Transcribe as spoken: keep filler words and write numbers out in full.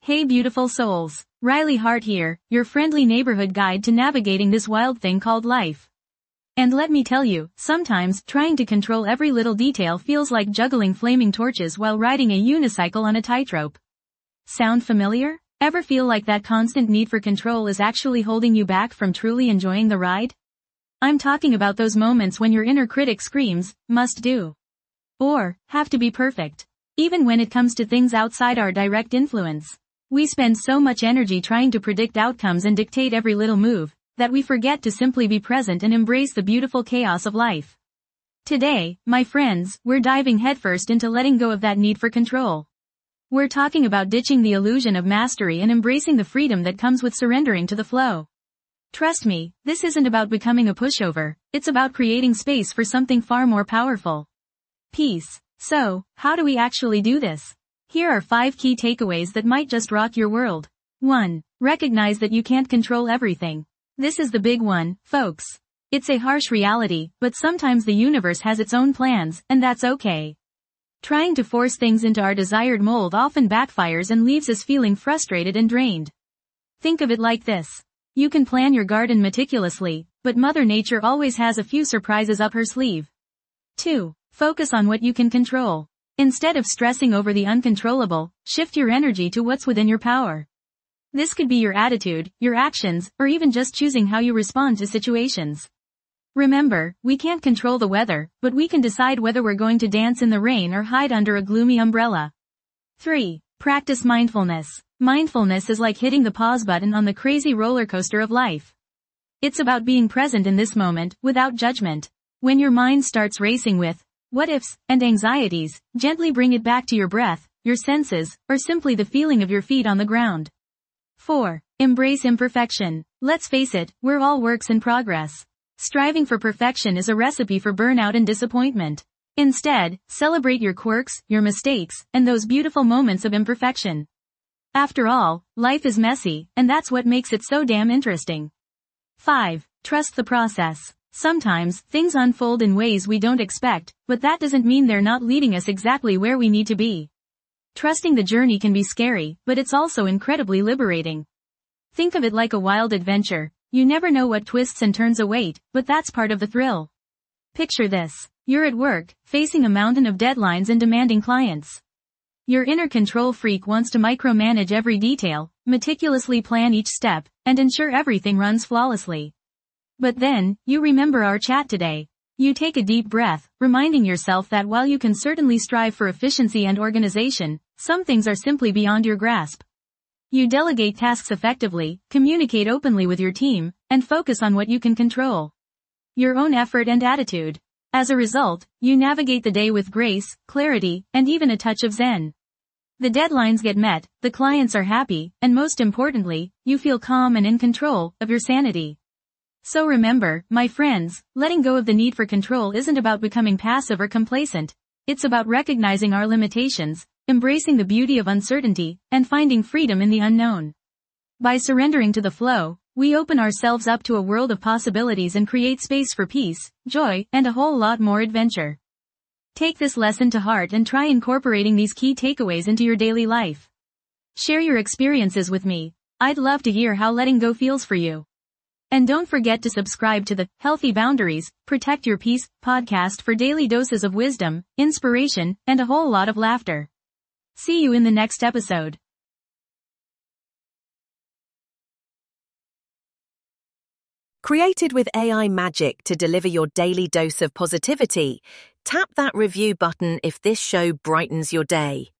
Hey beautiful souls, Riley Hart here, your friendly neighborhood guide to navigating this wild thing called life. And let me tell you, sometimes trying to control every little detail feels like juggling flaming torches while riding a unicycle on a tightrope. Sound familiar? Ever feel like that constant need for control is actually holding you back from truly enjoying the ride? I'm talking about those moments when your inner critic screams, must do. Or, have to be perfect. Even when it comes to things outside our direct influence. We spend so much energy trying to predict outcomes and dictate every little move, that we forget to simply be present and embrace the beautiful chaos of life. Today, my friends, we're diving headfirst into letting go of that need for control. We're talking about ditching the illusion of mastery and embracing the freedom that comes with surrendering to the flow. Trust me, this isn't about becoming a pushover, it's about creating space for something far more powerful. Peace. So, how do we actually do this? Here are five key takeaways that might just rock your world. one. Recognize that you can't control everything. This is the big one, folks. It's a harsh reality, but sometimes the universe has its own plans, and that's okay. Trying to force things into our desired mold often backfires and leaves us feeling frustrated and drained. Think of it like this. You can plan your garden meticulously, but Mother Nature always has a few surprises up her sleeve. two. Focus on what you can control. Instead of stressing over the uncontrollable, shift your energy to what's within your power. This could be your attitude, your actions, or even just choosing how you respond to situations. Remember, we can't control the weather, but we can decide whether we're going to dance in the rain or hide under a gloomy umbrella. three. Practice mindfulness. Mindfulness is like hitting the pause button on the crazy roller coaster of life. It's about being present in this moment, without judgment. When your mind starts racing with what ifs and anxieties, gently bring it back to your breath, your senses, or simply the feeling of your feet on the ground. four. Embrace imperfection. Let's face it, we're all works in progress. Striving for perfection is a recipe for burnout and disappointment. Instead, celebrate your quirks, your mistakes, and those beautiful moments of imperfection. After all, life is messy, and that's what makes it so damn interesting. five. Trust the process. Sometimes, things unfold in ways we don't expect, but that doesn't mean they're not leading us exactly where we need to be. Trusting the journey can be scary, but it's also incredibly liberating. Think of it like a wild adventure. You never know what twists and turns await, but that's part of the thrill. Picture this. You're at work, facing a mountain of deadlines and demanding clients. Your inner control freak wants to micromanage every detail, meticulously plan each step, and ensure everything runs flawlessly. But then, you remember our chat today. You take a deep breath, reminding yourself that while you can certainly strive for efficiency and organization, some things are simply beyond your grasp. You delegate tasks effectively, communicate openly with your team, and focus on what you can control. Your own effort and attitude. As a result, you navigate the day with grace, clarity, and even a touch of zen. The deadlines get met, the clients are happy, and most importantly, you feel calm and in control of your sanity. So remember, my friends, letting go of the need for control isn't about becoming passive or complacent. It's about recognizing our limitations, embracing the beauty of uncertainty, and finding freedom in the unknown. By surrendering to the flow, we open ourselves up to a world of possibilities and create space for peace, joy, and a whole lot more adventure. Take this lesson to heart and try incorporating these key takeaways into your daily life. Share your experiences with me. I'd love to hear how letting go feels for you. And don't forget to subscribe to the Healthy Boundaries, Protect Your Peace podcast for daily doses of wisdom, inspiration, and a whole lot of laughter. See you in the next episode. Created with A I magic to deliver your daily dose of positivity, tap that review button if this show brightens your day.